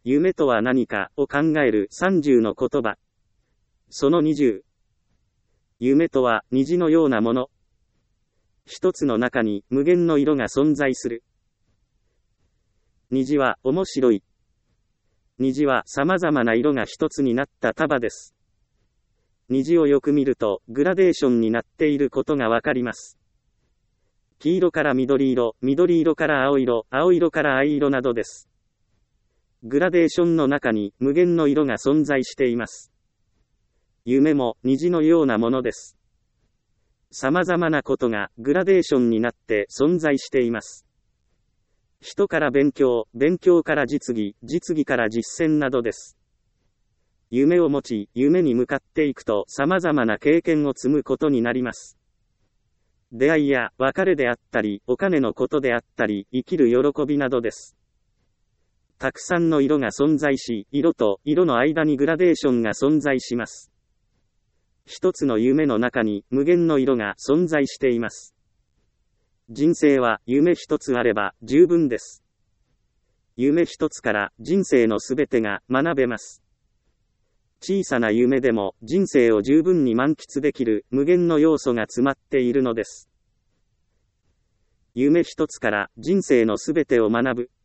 夢とは何かを考える30の言葉。その20。夢とは虹のようなもの。一つの中に無限の色が存在する。虹は面白い。虹は様々な色が一つになった束です。虹をよく見るとグラデーションになっていることがわかります。黄色から緑色、緑色から青色、青色から藍色などです。グラデーションの中に無限の色が存在しています。夢も虹のようなものです。様々なことがグラデーションになって存在しています。人から勉強、勉強から実技、実技から実践などです。夢を持ち、夢に向かっていくと様々な経験を積むことになります。出会いや別れであったり、お金のことであったり、生きる喜びなどです。たくさんの色が存在し、色と色の間にグラデーションが存在します。一つの夢の中に無限の色が存在しています。人生は夢一つあれば十分です。夢一つから人生のすべてが学べます。小さな夢でも人生を十分に満喫できる無限の要素が詰まっているのです。夢一つから人生のすべてを学ぶ。